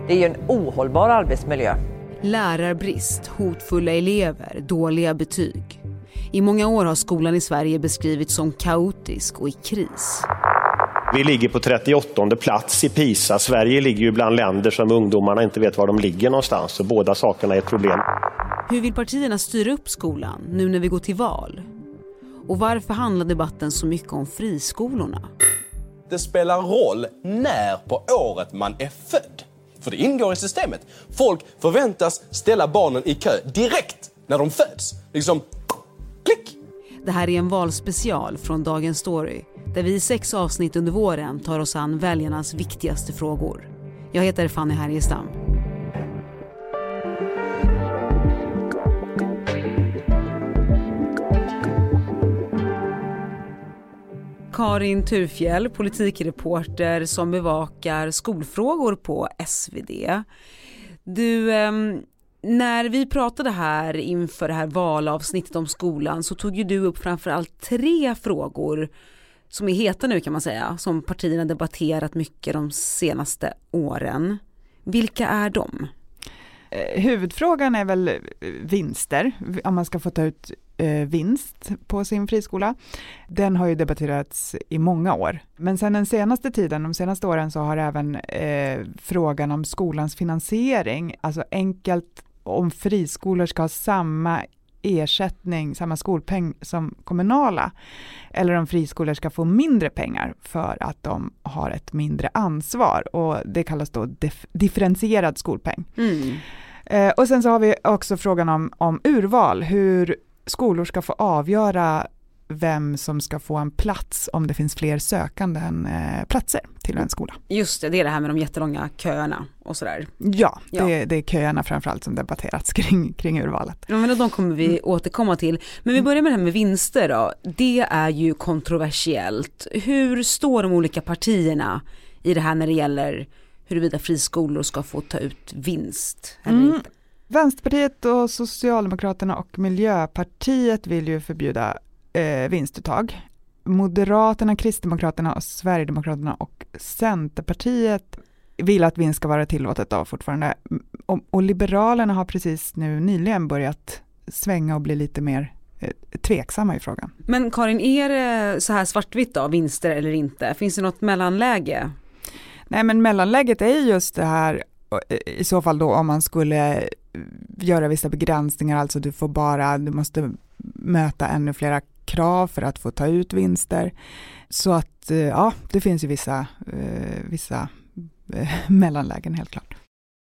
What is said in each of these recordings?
Det är ju en ohållbar arbetsmiljö. Lärarbrist, hotfulla elever, dåliga betyg. I många år har skolan i Sverige beskrivits som kaotisk och i kris. Vi ligger på 38:e plats i PISA. Sverige ligger ju bland länder som ungdomarna inte vet var de ligger någonstans. Så båda sakerna är ett problem. Hur vill partierna styra upp skolan nu när vi går till val? Och varför handlar debatten så mycket om friskolorna? Det spelar roll när på året man är född. För det ingår i systemet. Folk förväntas ställa barnen i kö direkt när de föds. Liksom, klick! Det här är en valspecial från Dagens Story, där vi i 6 avsnitt under våren tar oss an väljarnas viktigaste frågor. Jag heter Fanny Härgestam. Karin Turfjell, politikreporter som bevakar skolfrågor på SvD. Du, när vi pratade här inför det här valavsnittet om skolan så tog ju du upp framförallt 3 frågor som är heta nu kan man säga, som partierna debatterat mycket de senaste åren. Vilka är de? Huvudfrågan är väl vinster, om man ska få ta ut vinst på sin friskola. Den har ju debatterats i många år. Men sen den senaste tiden, de senaste åren, så har även frågan om skolans finansiering, alltså enkelt om friskolor ska ha samma ersättning, samma skolpeng som kommunala, eller om friskolor ska få mindre pengar för att de har ett mindre ansvar, och det kallas då differentierad skolpeng. Och sen så har vi också frågan om urval, hur skolor ska få avgöra vem som ska få en plats om det finns fler sökande än platser till en skola. Just det, det är det här med de jättelånga köerna och sådär. Ja, det är köerna framförallt som debatterats kring urvalet. Ja, men de kommer vi återkomma till. Men vi börjar med det här med vinster då. Det är ju kontroversiellt. Hur står de olika partierna i det här när det gäller huruvida friskolor ska få ta ut vinst eller inte? Vänsterpartiet och Socialdemokraterna och Miljöpartiet vill ju förbjuda vinstuttag. Moderaterna, Kristdemokraterna och Sverigedemokraterna och Centerpartiet vill att vinst ska vara tillåtet då fortfarande. Och Liberalerna har precis nu nyligen börjat svänga och bli lite mer tveksamma i frågan. Men Karin, är det så här svartvitt då, vinster eller inte? Finns det något mellanläge? Nej, men mellanläget är just det här, i så fall då om man skulle göra vissa begränsningar, alltså du måste möta ännu flera krav för att få ta ut vinster. Så att ja, det finns ju vissa mellanlägen helt klart.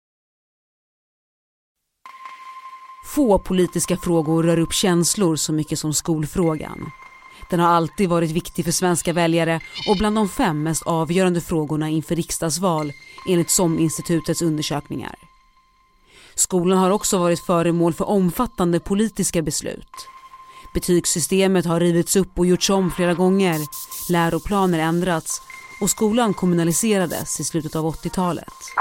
Få politiska frågor rör upp känslor så mycket som skolfrågan. Den har alltid varit viktig för svenska väljare och bland de 5 mest avgörande frågorna inför riksdagsval enligt SOM-institutets undersökningar. Skolan har också varit föremål för omfattande politiska beslut. Betygssystemet har rivits upp och gjorts om flera gånger, läroplaner ändrats och skolan kommunaliserades i slutet av 80-talet.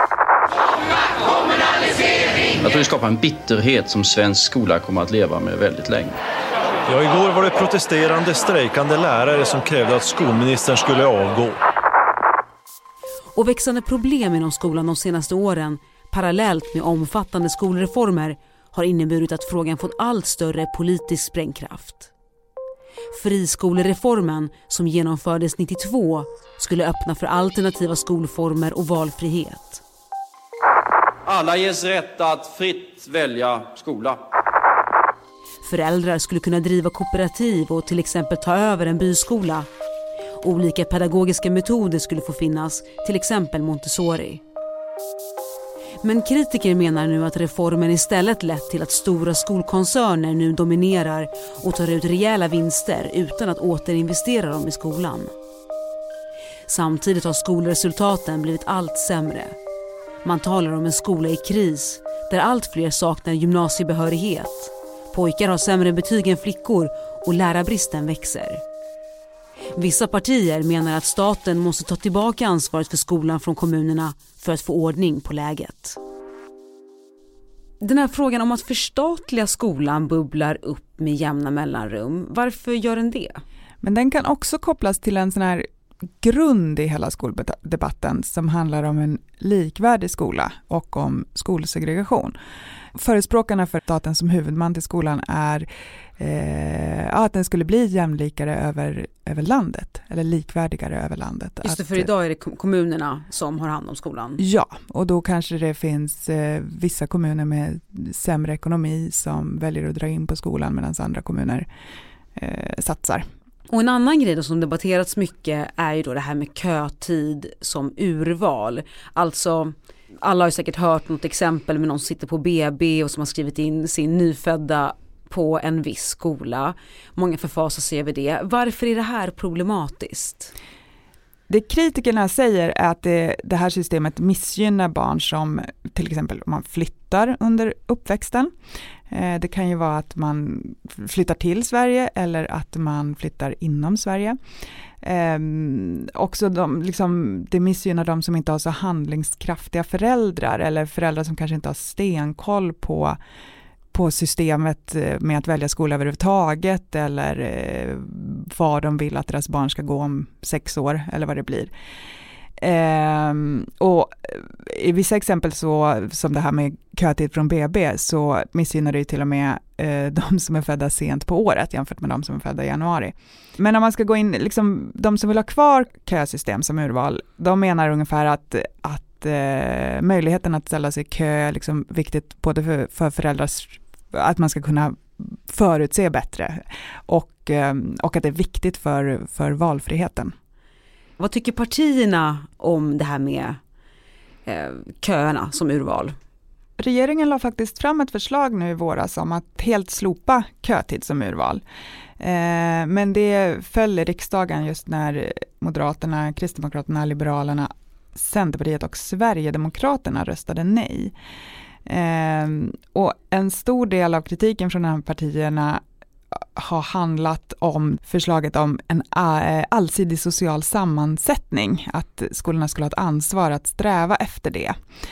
Jag tror det skapar en bitterhet som svensk skola kommer att leva med väldigt länge. Ja, igår var det protesterande, strejkande lärare som krävde att skolministern skulle avgå. Och växande problem inom skolan de senaste åren, parallellt med omfattande skolreformer, har inneburit att frågan fått allt större politisk sprängkraft. Friskolereformen, som genomfördes 92, skulle öppna för alternativa skolformer och valfrihet. Alla ges rätt att fritt välja skola. Föräldrar skulle kunna driva kooperativ och till exempel ta över en byskola. Olika pedagogiska metoder skulle få finnas, till exempel Montessori. Men kritiker menar nu att reformen istället lett till att stora skolkoncerner nu dominerar och tar ut rejäla vinster utan att återinvestera dem i skolan. Samtidigt har skolresultaten blivit allt sämre. Man talar om en skola i kris där allt fler saknar gymnasiebehörighet. Pojkar har sämre betyg än flickor och lärarbristen växer. Vissa partier menar att staten måste ta tillbaka ansvaret för skolan från kommunerna för att få ordning på läget. Den här frågan om att förstatliga skolan bubblar upp med jämna mellanrum. Varför gör den det? Men den kan också kopplas till en sån här grund i hela skoldebatten som handlar om en likvärdig skola och om skolsegregation. Förespråkarna för staten som huvudman till skolan är att den skulle bli jämlikare över landet, eller likvärdigare över landet. Just det, för idag är det kommunerna som har hand om skolan. Ja, och då kanske det finns vissa kommuner med sämre ekonomi som väljer att dra in på skolan medan andra kommuner satsar. Och en annan grej då som debatterats mycket är ju då det här med kötid som urval. Alltså, alla har ju säkert hört något exempel med någon som sitter på BB och som har skrivit in sin nyfödda på en viss skola. Många förfasar sig över det. Varför är det här problematiskt? Det kritikerna säger är att det här systemet missgynnar barn som till exempel om man flyttar under uppväxten. Det kan ju vara att man flyttar till Sverige eller att man flyttar inom Sverige. Också det missgynnar de som inte har så handlingskraftiga föräldrar eller föräldrar som kanske inte har stenkoll på systemet med att välja skola överhuvudtaget eller vad de vill att deras barn ska gå om 6 år eller vad det blir. Och i vissa exempel så, som det här med kötid från BB, så missgynnar det ju till och med de som är födda sent på året jämfört med de som är födda i januari. Men om man ska gå in, de som vill ha kvar kösystem som urval, de menar ungefär att möjligheten att ställa sig i kö är viktigt både för föräldrars, att man ska kunna förutse bättre och att det är viktigt för valfriheten. Vad tycker partierna om det här med köerna som urval? Regeringen la faktiskt fram ett förslag nu i våras om att helt slopa kötid som urval. Men det föll i riksdagen just när Moderaterna, Kristdemokraterna, Liberalerna, Centerpartiet och Sverigedemokraterna röstade nej. Och en stor del av kritiken från de här partierna har handlat om förslaget om en allsidig social sammansättning, att skolorna skulle ha ett ansvar att sträva efter det.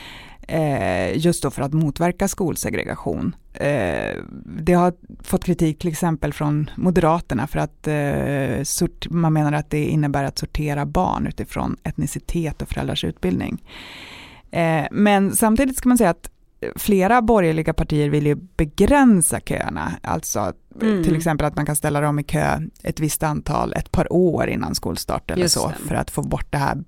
Just då för att motverka skolsegregation. Det har fått kritik till exempel från Moderaterna för att man menar att det innebär att sortera barn utifrån etnicitet och föräldrars utbildning. Men samtidigt ska man säga att flera borgerliga partier vill ju begränsa köerna. Alltså till exempel att man kan ställa dem i kö ett visst antal, ett par år innan skolstart eller så, för att få bort det här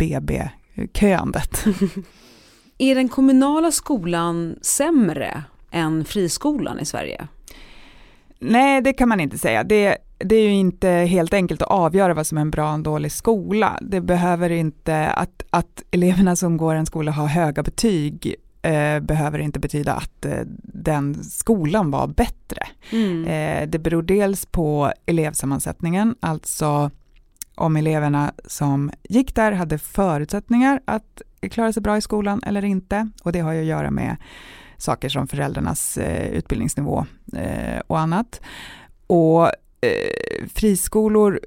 BB-köandet. Är den kommunala skolan sämre än friskolan i Sverige? Nej, det kan man inte säga. Det är ju inte helt enkelt att avgöra vad som är en bra och en dålig skola. Det behöver inte att eleverna som går en skola har höga betyg behöver inte betyda att den skolan var bättre. Det beror dels på elevsammansättningen, alltså om eleverna som gick där hade förutsättningar att klara sig bra i skolan eller inte. Och det har ju att göra med saker som föräldrarnas utbildningsnivå och annat. Och friskolor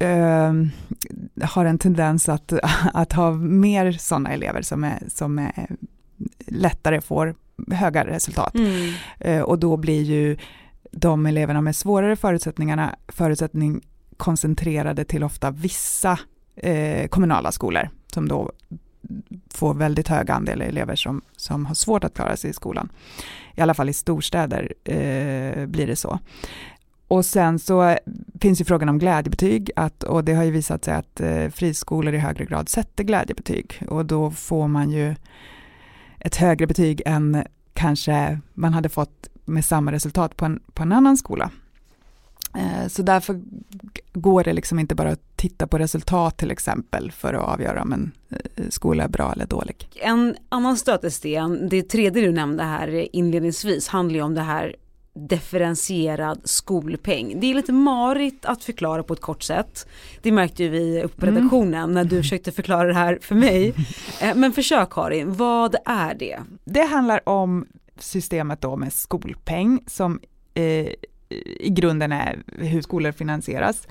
har en tendens att ha mer sådana elever som är lättare får höga resultat. Och då blir ju de eleverna med svårare förutsättning koncentrerade till ofta vissa kommunala skolor som då får väldigt hög andel elever som har svårt att klara sig i skolan. I alla fall i storstäder blir det så. Och sen så finns ju frågan om glädjebetyg och det har ju visat sig att friskolor i högre grad sätter glädjebetyg och då får man ju ett högre betyg än kanske man hade fått med samma resultat på en annan skola. Så därför går det liksom inte bara att titta på resultat till exempel för att avgöra om en skola är bra eller dålig. En annan stötesten, det tredje du nämnde här inledningsvis, handlar ju om det här differentierad skolpeng. Det är lite marigt att förklara på ett kort sätt. Det märkte ju vi upp på redaktionen när du försökte förklara det här för mig. Men försök Karin, vad är det? Det handlar om systemet då med skolpeng som i grunden är hur skolor finansieras.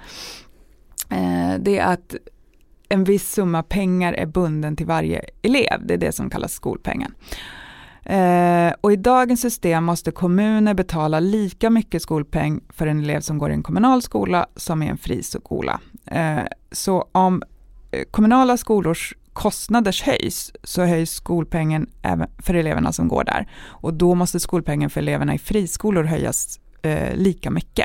Det är att en viss summa pengar är bunden till varje elev. Det är det som kallas skolpengen. Och i dagens system måste kommuner betala lika mycket skolpeng för en elev som går i en kommunal skola som i en friskola. Så om kommunala skolors kostnader höjs, så höjs skolpengen även för eleverna som går där. Och då måste skolpengen för eleverna i friskolor höjas lika mycket.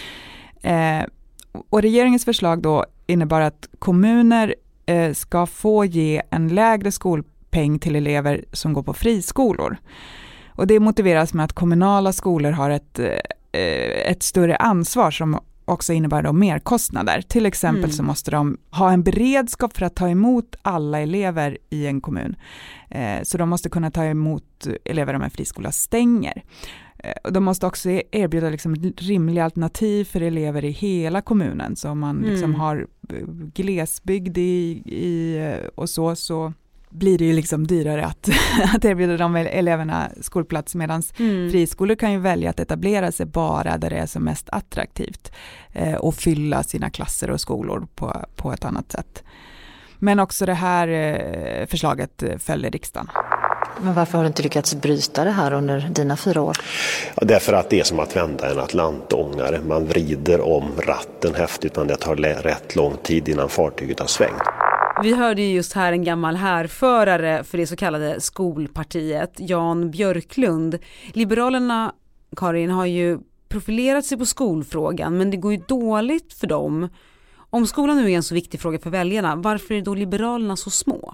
Och regeringens förslag då innebär att kommuner ska få ge en lägre skolpeng till elever som går på friskolor. Och det motiveras med att kommunala skolor har ett större ansvar som också innebär då merkostnader. Till exempel så måste de ha en beredskap för att ta emot alla elever i en kommun. Så de måste kunna ta emot elever om en friskola stänger. De måste också erbjuda liksom rimliga alternativ för elever i hela kommunen. Så om man liksom har glesbygd och så blir det ju liksom dyrare att erbjuda de eleverna skolplats, medan friskolor kan ju välja att etablera sig bara där det är som mest attraktivt och fylla sina klasser och skolor på ett annat sätt. Men också det här förslaget följde riksdagen. Men varför har du inte lyckats bryta det här under dina 4 år? Ja, därför att det är som att vända en atlantångare. Man vrider om ratten häftigt, men det tar rätt lång tid innan fartyget har svängt. Vi hörde ju just här en gammal härförare för det så kallade skolpartiet, Jan Björklund. Liberalerna, Karin, har ju profilerat sig på skolfrågan, men det går ju dåligt för dem. Om skolan nu är en så viktig fråga för väljarna, varför är då Liberalerna så små?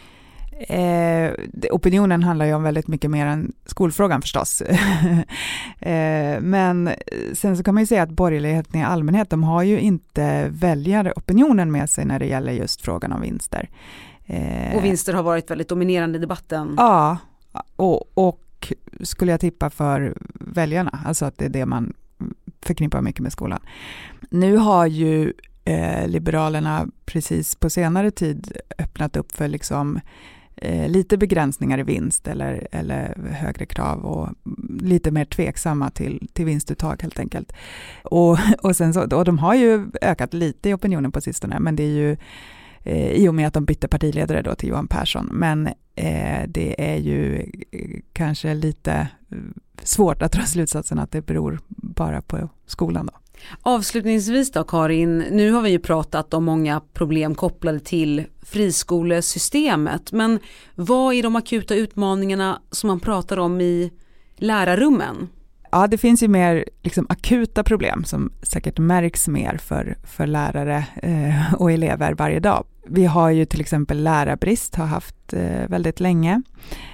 Opinionen handlar ju om väldigt mycket mer än skolfrågan förstås. Men sen så kan man ju säga att borgerligheten i allmänhet, de har ju inte väljaropinionen med sig när det gäller just frågan om vinster. Och vinster har varit väldigt dominerande i debatten. Ja, och skulle jag tippa för väljarna, alltså att det är det man förknippar mycket med skolan. Nu har ju Liberalerna precis på senare tid öppnat upp för liksom lite begränsningar i vinst eller högre krav och lite mer tveksamma till vinstuttag helt enkelt. Och sen så, och de har ju ökat lite i opinionen på sistone, men det är ju i och med att de bytte partiledare då till Johan Persson. Men det är ju kanske lite svårt att dra slutsatsen att det beror bara på skolan då. Avslutningsvis då, Karin, nu har vi ju pratat om många problem kopplade till friskolesystemet, men vad är de akuta utmaningarna som man pratar om i lärarrummen? Ja, det finns ju mer liksom akuta problem som säkert märks mer för lärare och elever varje dag. Vi har ju till exempel lärarbrist, har haft väldigt länge.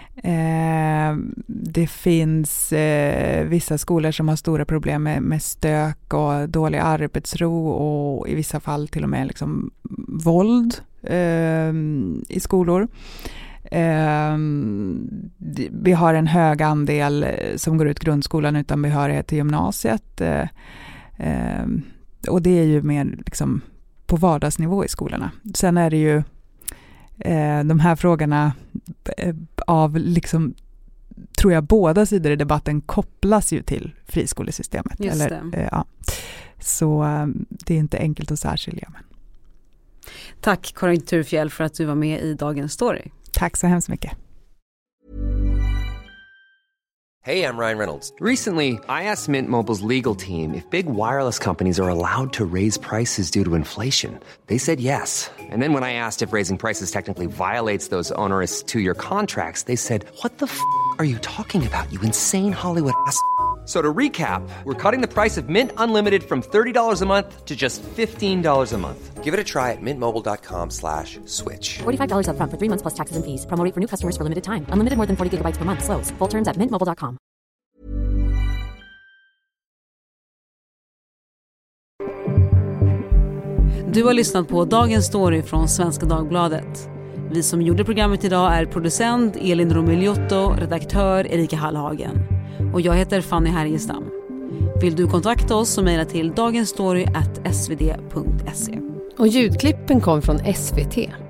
Det finns vissa skolor som har stora problem med stök och dålig arbetsro och i vissa fall till och med liksom våld i skolor. Vi har en hög andel som går ut grundskolan utan behörighet till gymnasiet. Och det är ju mer liksom på vardagsnivå i skolorna. Sen är det ju de här frågorna av liksom, tror jag, båda sidor i debatten kopplas ju till friskolesystemet. Just eller, ja. Så det är inte enkelt att särskilja. Men. Tack Karin Turfjell för att du var med i Dagens Story. Tack så hemskt mycket. Hey, I'm Ryan Reynolds. Recently, I asked Mint Mobile's legal team if big wireless companies are allowed to raise prices due to inflation. They said yes. And then when I asked if raising prices technically violates those onerous 2-year contracts, they said, "What the f*** are you talking about, you insane Hollywood ass?" So to recap, we're cutting the price of Mint Unlimited from $30 a month to just $15 a month. Give it a try at mintmobile.com/switch. $45 up front for 3 months plus taxes and fees. Promo rate for new customers for limited time. Unlimited more than 40 gigabytes per month. Slows full terms at mintmobile.com. Du har lyssnat på Dagens Story från Svenska Dagbladet. Vi som gjorde programmet idag är producent Elin Romiliotto, redaktör Erika Hallhagen. Och jag heter Fanny Härgestam. Vill du kontakta oss så mejla till dagensstory@svd.se. Och ljudklippen kom från SVT.